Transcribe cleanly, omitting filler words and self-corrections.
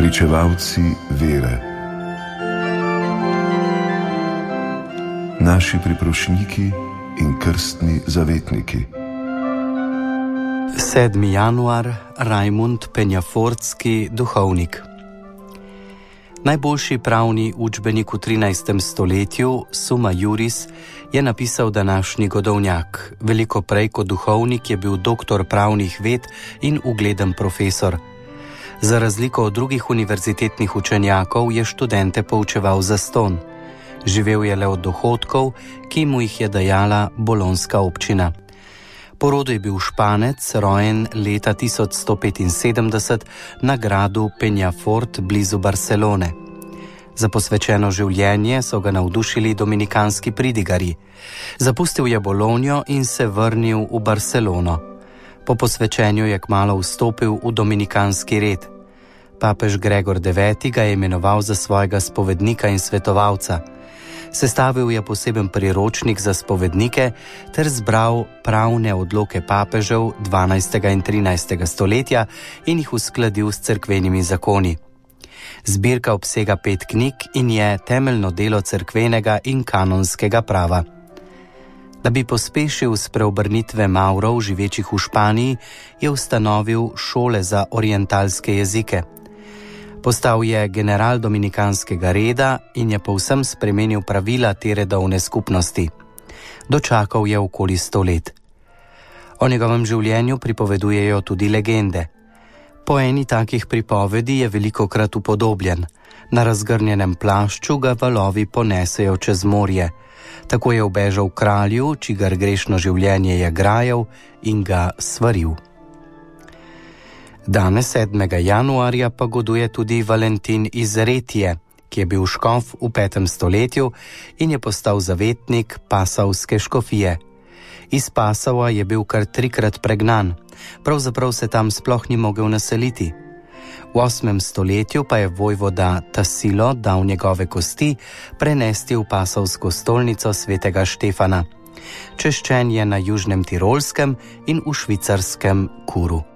Pričevalci vere. Naši priprošniki in krstni zavetniki. 7. januar, Rajmund Penjafortski, duhovnik. Najboljši pravni učbenik v 13. stoletju, Summa Juris, je napisal današnji Godovnjak. Veliko prej kot duhovnik je bil doktor pravnih ved in ugleden profesor. Za razliko od drugih univerzitetnih učenjakov je študente poučeval zastonj. Živel je le od dohodkov, ki mu jih je dajala bolonska občina. Po rodu je bil Španec, rojen leta 1175 na gradu Penjafort blizu Barcelone. Za posvečeno življenje so ga navdušili dominikanski pridigarji. Zapustil je Bologno in se vrnil v Barcelono. Po posvečenju je kmalu vstopil v dominikanski red. Papež Gregor IX. Ga je imenoval za svojega spovednika in svetovalca. Sestavil je poseben priročnik za spovednike ter zbral pravne odloke papežev 12. in 13. stoletja in jih uskladil s cerkvenimi zakoni. Zbirka obsega 5 knjig in je temeljno delo cerkvenega in kanonskega prava. Da bi pospešil spreobrnitve Mavrov, živečih v Španiji, je ustanovil šole za orientalske jezike. Postal je general dominikanskega reda in je povsem spremenil pravila te redovne skupnosti. Dočakal je okoli 100 let. O njegovem življenju pripovedujejo tudi legende. Po eni takih pripovedi je velikokrat upodobljen. Na razgrnjenem plašču ga valovi ponesejo čez morje. Tako je ubežal kralju, čigar grešno življenje je grajal in ga svaril. Danes, 7. januarja, pa goduje tudi Valentin iz Retije, ki je bil škof v 5. stoletju in je postal zavetnik Pasavske škofije. Iz Pasava je bil kar 3-krat pregnan, pravzaprav se tam sploh ni mogel naseliti. V 8. stoletju pa je vojvoda Tassilo dal njegove kosti prenesti v pasavsko stolnico svetega Štefana. Češčen je na južnem Tirolskem in v švicarskem Kuru.